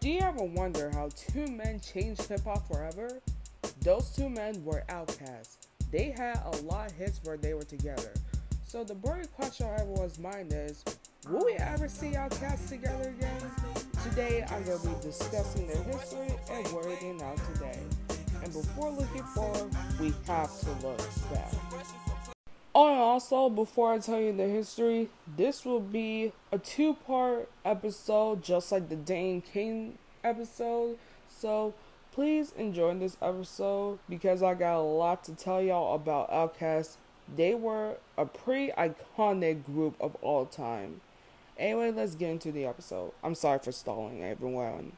Do you ever wonder how two men changed hip hop forever? Those two men were Outkast. They had a lot of hits where they were together. So the burning question on everyone's mind is, will we ever see Outkast together again? Today I'm going to be discussing their history and where they're now today. And before looking forward, we have to look back. Oh, and also, before I tell you the history, this will be a two-part episode, just like the Dane King episode. So, please enjoy this episode, because I got a lot to tell y'all about Outkast. They were a pretty iconic group of all time. Anyway, let's get into the episode. I'm sorry for stalling, everyone.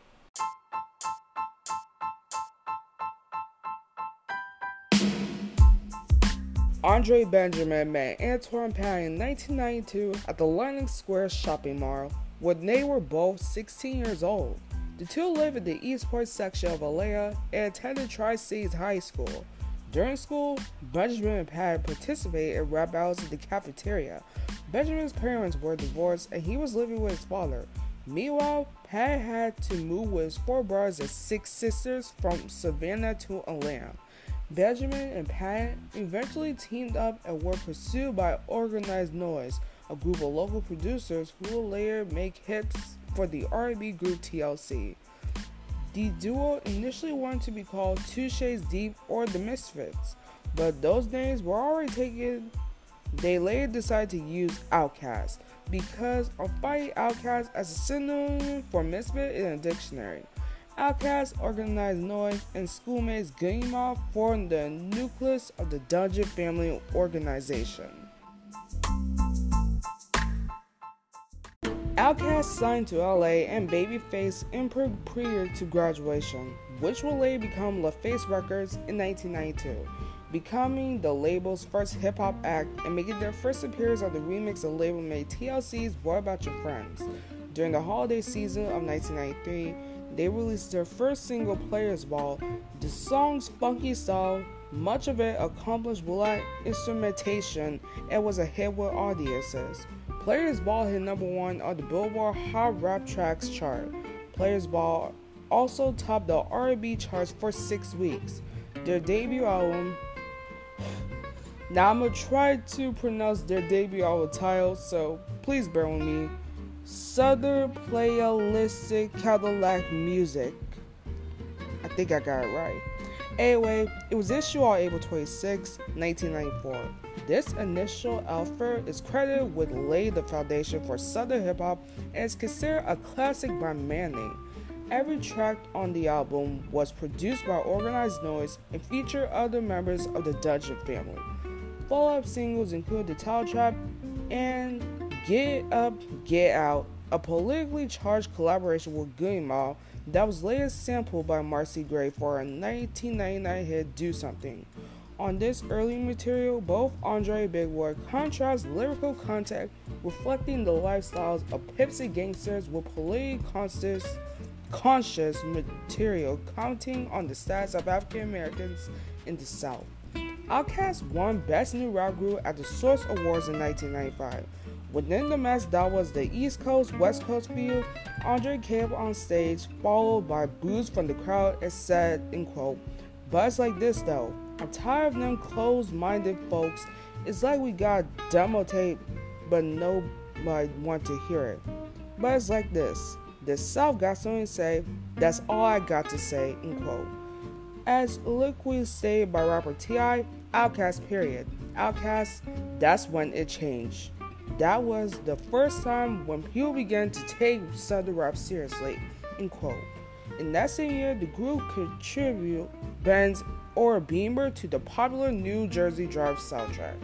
Andre Benjamin met Antoine Patton in 1992 at the Lenox Square shopping mall, when they were both 16 years old. The two lived in the Eastport section of LA and attended Tri-Cities High School. During school, Benjamin and Patton participated in rap battles in the cafeteria. Benjamin's parents were divorced and he was living with his father. Meanwhile, Patton had to move with his 4 brothers and 6 sisters from Savannah to Atlanta. Benjamin and Patton eventually teamed up and were pursued by Organized Noise, a group of local producers who would later make hits for the R&B group TLC. The duo initially wanted to be called 2 Shades Deep or The Misfits, but those names were already taken. They later decided to use Outkast because of finding Outkast as a synonym for misfit in a dictionary. Outkast, Organized Noise, and schoolmates Goodie Mob formed the nucleus of the Dungeon Family organization. Outkast signed to LA and Babyface Imprint prior to graduation, which would later become LaFace Records in 1992, becoming the label's first hip-hop act and making their first appearance on the remix of label-mate TLC's What About Your Friends. During the holiday season of 1993, they released their first single, Players Ball. The song's funky style, much of it accomplished with live instrumentation, and was a hit with audiences. Players Ball hit number 1 on the Billboard Hot Rap Tracks chart. Players Ball also topped the R&B charts for 6 weeks. Their debut album... Now I'm going to try to pronounce their debut album title, so please bear with me. Southern Playalistic Cadillac Music. I think I got it right. Anyway, it was issued on April 26, 1994. This initial effort is credited with laying the foundation for Southern hip hop and is considered a classic by many. Every track on the album was produced by Organized Noise and featured other members of the Dungeon Family. Follow-up singles include the Title Trap and Get Up, Get Out, a politically charged collaboration with Goodie Mob that was later sampled by Marcy Gray for a 1999 hit Do Something. On this early material, both Andre and Big Boy contrast lyrical content reflecting the lifestyles of pimps and gangsters with politically conscious material commenting on the status of African Americans in the South. Outkast won Best New Rap Group at the Source Awards in 1995. Within the mess that was the East Coast, West Coast field, Andre came on stage, followed by boos from the crowd, and said, in quote, "But it's like this though, I'm tired of them closed-minded folks. It's like we got demo tape, but nobody want to hear it. But it's like this, the South got something to say, that's all I got to say," in quote. As liquidly stated by rapper T.I., Outkast period. Outkast, that's when it changed. That was the first time when people began to take Southern rap seriously, end quote. In that same year, the group contributed Benz or Beamer to the popular New Jersey Drive soundtrack.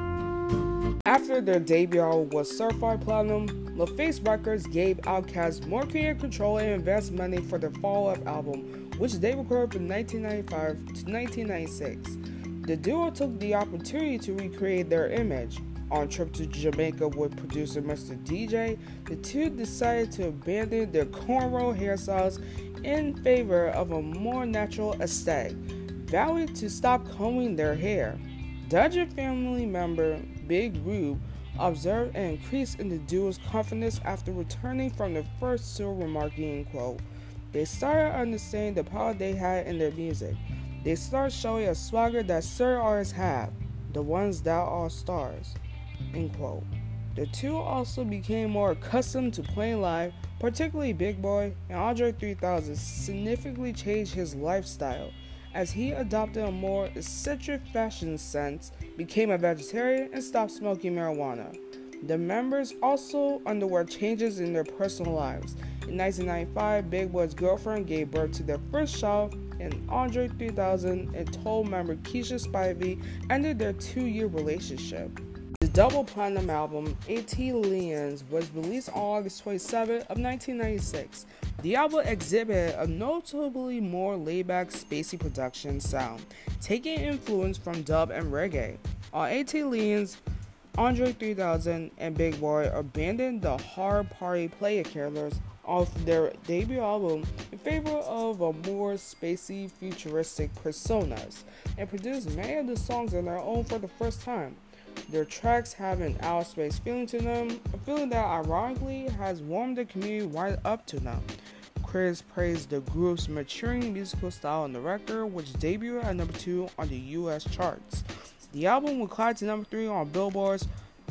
After their debut album was certified platinum, LaFace Records gave Outkast more creative control and advanced money for their follow-up album, which they recorded from 1995 to 1996. The duo took the opportunity to recreate their image. On a trip to Jamaica with producer Mr. DJ, the two decided to abandon their cornrow hairstyles in favor of a more natural aesthetic, vowing to stop combing their hair. Dungeon Family member Big Rube observed an increase in the duo's confidence after returning from the first tour, remarking, quote, they started understanding the power they had in their music. They started showing a swagger that certain artists have, the ones that are stars. End quote. The two also became more accustomed to playing live, particularly Big Boi, and Andre 3000 significantly changed his lifestyle as he adopted a more eccentric fashion sense, became a vegetarian, and stopped smoking marijuana. The members also underwent changes in their personal lives. In 1995, Big Boi's girlfriend gave birth to their first child, and Andre 3000 and Toll member Keisha Spivey ended their 2-year relationship. The double platinum album, ATLiens, was released on August 27 of 1996. The album exhibited a notably more laid-back, spacey production sound, taking influence from dub and reggae. On ATLiens, Andre 3000 and Big Boi abandoned the hard party player killers of their debut album in favor of a more spacey, futuristic personas, and produced many of the songs on their own for the first time. Their tracks have an outer space feeling to them, a feeling that ironically has warmed the community right up to them. Critics praised the group's maturing musical style on the record, which debuted at number 2 on the US charts. The album would climb to number 3 on Billboard's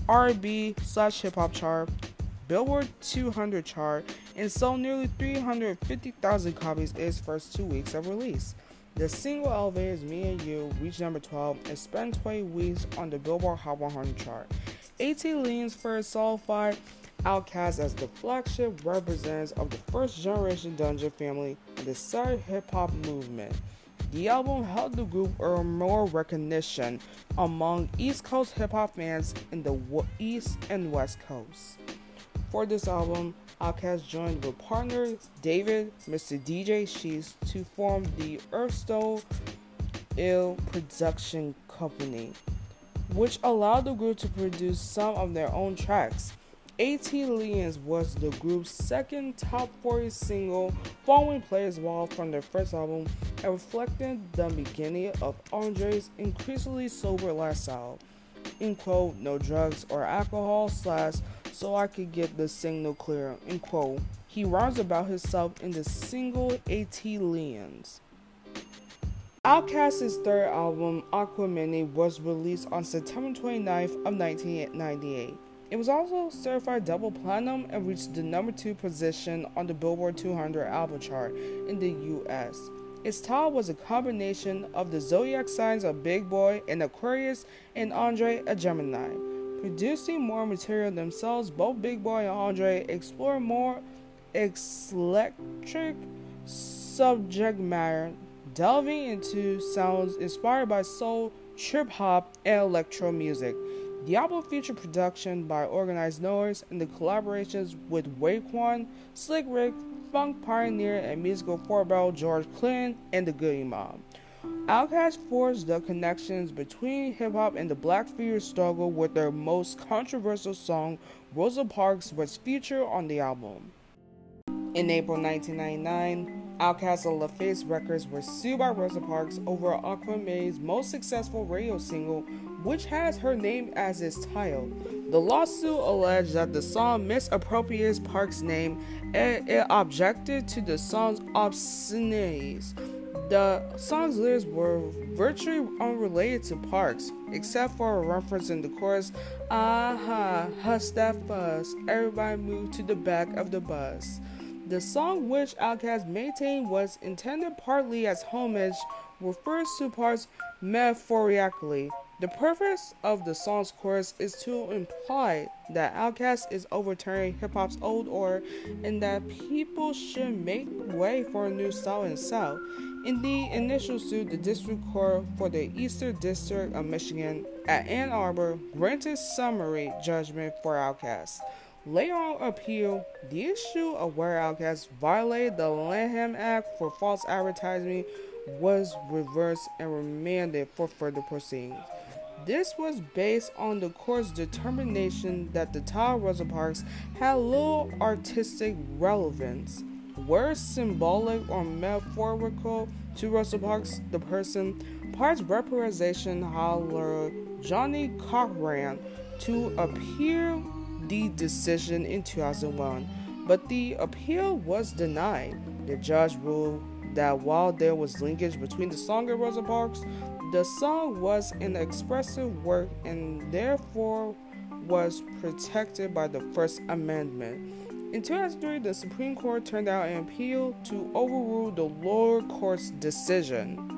R&B/hip-hop chart, Billboard 200 chart, and sold nearly 350,000 copies in its first 2 weeks of release. The single Elevators Me and You reached number 12 and spent 20 weeks on the Billboard Hot 100 chart. ATLiens first solidified Outkast as the flagship representative of the first generation Dungeon family and the southern hip-hop movement. The album helped the group earn more recognition among East Coast hip-hop fans in the East and West Coast. For this album, Outkast joined with partner David, Mr. DJ Sheets, to form the Earthstone Ill production company, which allowed the group to produce some of their own tracks. ATLiens was the group's second top 40 single following Players Ball from their first album and reflected the beginning of Andre's increasingly sober lifestyle. End quote, no drugs or alcohol / so I could get the signal clear, end quote. He rhymes about himself in the single ATLiens. Outkast's third album, Aquemini, was released on September 29th of 1998. It was also certified double platinum and reached the number 2 position on the Billboard 200 album chart in the US. Its title was a combination of the zodiac signs of Big Boi, an Aquarius, and Andre, a Gemini. Producing more material themselves, both Big Boi and Andre explore more eclectic subject matter, delving into sounds inspired by soul, trip-hop, and electro music. The album featured production by Organized Noise and the collaborations with Raekwon, Slick Rick, funk pioneer and musical four-barrel George Clinton, and the Goodie Mob. Outkast forged the connections between hip-hop and the Black freedom struggle with their most controversial song, Rosa Parks, was featured on the album. In April 1999, Outkast and LaFace Records were sued by Rosa Parks over Aquemini's most successful radio single, which has her name as its title. The lawsuit alleged that the song misappropriates Parks' name and it objected to the song's obscenities. The song's lyrics were virtually unrelated to Parks, except for a reference in the chorus, "Aha, hush that fuss, everybody move to the back of the bus." The song, which Outkast maintained was intended partly as homage, refers to Parks metaphorically. The purpose of the song's chorus is to imply that Outkast is overturning hip-hop's old order and that people should make way for a new style in the South. In the initial suit, the District Court for the Eastern District of Michigan at Ann Arbor granted summary judgment for Outkast. Later on appeal, the issue of where Outkast violated the Lanham Act for false advertising was reversed and remanded for further proceedings. This was based on the court's determination that the title Rosa Parks had little artistic relevance. Words symbolic or metaphorical to Rosa Parks, the person, Parks' representation however Johnny Cochran to appeal the decision in 2001, but the appeal was denied. The judge ruled that while there was linkage between the song and Rosa Parks, the song was an expressive work and therefore was protected by the First Amendment. In 2003, the Supreme Court turned out an appeal to overrule the lower court's decision.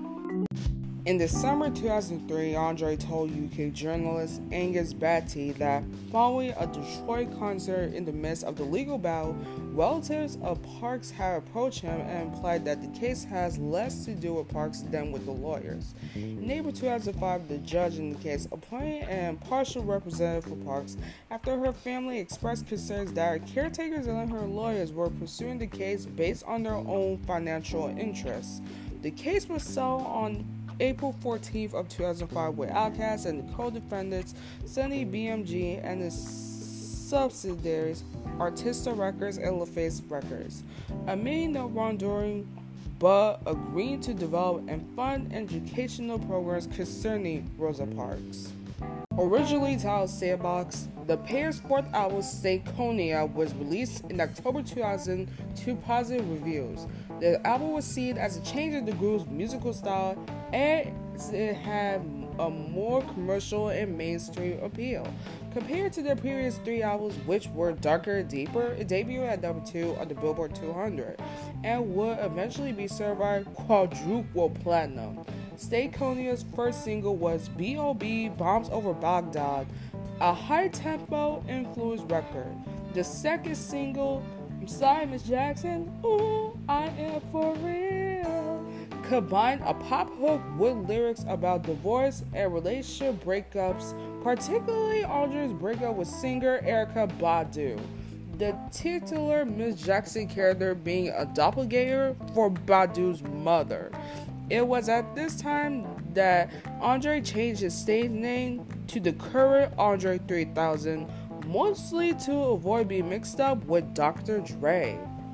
In December 2003, Andre told UK journalist Angus Batty that following a Detroit concert in the midst of the legal battle, relatives of Parks had approached him and implied that the case has less to do with Parks than with the lawyers. In April 2005, the judge in the case appointed an impartial representative for Parks after her family expressed concerns that her caretakers and her lawyers were pursuing the case based on their own financial interests. The case was settled on April 14th of 2005 with Outkast and the co-defendants Sony BMG and its subsidiaries Arista Records and LaFace Records, admitting no wrongdoing but agreeing to develop and fund educational programs concerning Rosa Parks. Originally titled Sandbox, the pair's fourth album, Stankonia, was released in October 2000 to positive reviews. The album was seen as a change in the group's musical style, and it had a more commercial and mainstream appeal. Compared to their previous three albums, which were darker and deeper, it debuted at number 2 on the Billboard 200, and would eventually be certified quadruple platinum. Stankonia's first single was B.O.B. Bombs Over Baghdad, a high-tempo influenced record. The second single, I'm Sorry Miss Jackson, Ooh, I Am For Real, combined a pop hook with lyrics about divorce and relationship breakups, particularly Andre's breakup with singer Erykah Badu. The titular Miss Jackson character being a doppelganger for Badu's mother. It was at this time that Andre changed his stage name to the current Andre 3000, mostly to avoid being mixed up with Dr. Dre.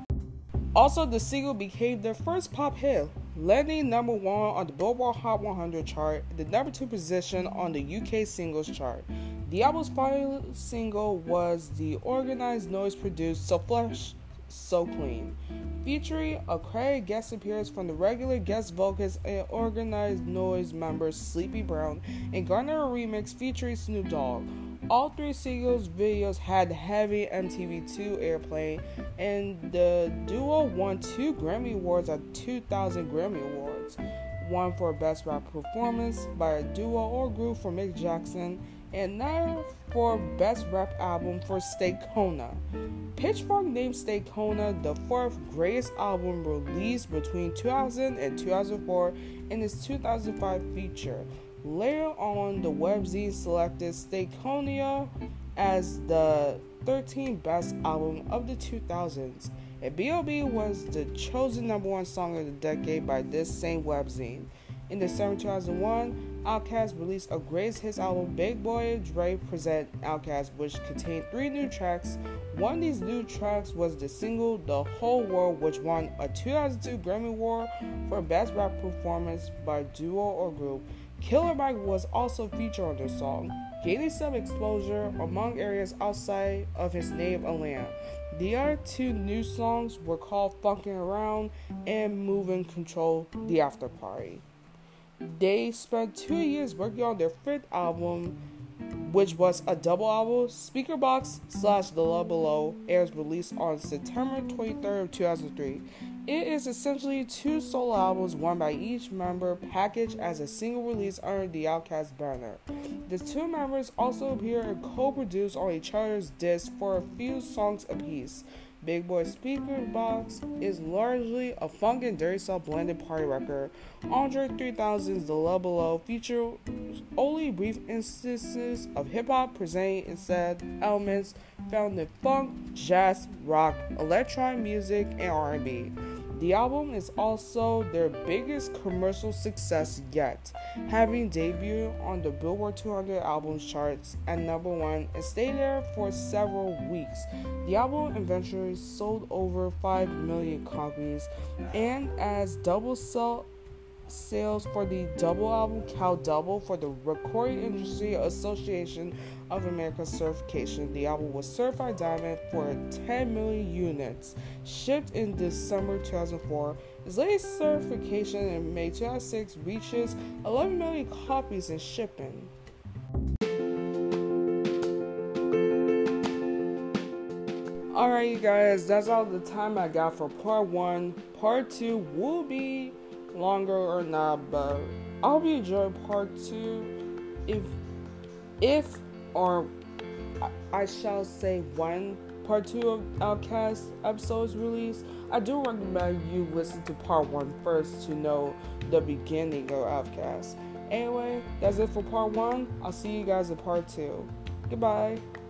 Also, the single became their first pop hit, landing number 1 on the Billboard Hot 100 chart, the number 2 position on the UK singles chart. The album's final single was the Organized Noise produced So Fresh, So Clean, featuring a credited guest appearance from the regular guest vocalist and Organized Noise member Sleepy Brown, and garnered a remix featuring Snoop Dogg. All three singles videos had heavy MTV2 airplay, and the duo won 2 Grammy Awards at 2000 Grammy Awards, one for Best Rap Performance by a duo or group for Mick Jackson, and another for Best Rap Album for Stankonia. Pitchfork named Stankonia the 4th greatest album released between 2000 and 2004 in its 2005 feature. Later on, the webzine selected Stankonia as the 13th best album of the 2000s, and B.O.B. was the chosen number 1 song of the decade by this same webzine. In December 2001, Outkast released a greatest hits album, Big Boy Dre Present Outkast, which contained 3 new tracks. One of these new tracks was the single The Whole World, which won a 2002 Grammy Award for Best Rap Performance by Duo or Group. Killer Mike was also featured on the song, gaining some exposure among areas outside of his native Atlanta. The other 2 new songs were called Funkin' Around and Moving Control, The After Party. They spent 2 years working on their 5th album, which was a double album. Speakerbox / The Love Below airs released on September 23rd, 2003. It is essentially 2 solo albums, one by each member, packaged as a single release under the Outkast banner. The 2 members also appear and co-produce on each other's discs for a few songs apiece. Big Boy Speakerbox is largely a funk and dirty soul blended party record. Andre 3000's The Love Below features only brief instances of hip-hop, presenting instead elements found in funk, jazz, rock, electronic music, and R&B. The album is also their biggest commercial success yet, having debuted on the Billboard 200 albums charts at number 1 and stayed there for several weeks. The album eventually sold over 5 million copies, and as double sales for the double album count double for the Recording Industry Association of America certification. The album was certified diamond for 10 million units, shipped in December 2004. Its latest certification in May 2006 reaches 11 million copies in shipping. Alright, you guys, that's all the time I got for part 1. Part 2 will be longer or not, but I'll be enjoying part 2 if or I shall say when part 2 of Outcast episodes released. I do recommend you listen to part 1 first to know the beginning of Outcast. Anyway, that's it for part 1. I'll see you guys in part 2. Goodbye.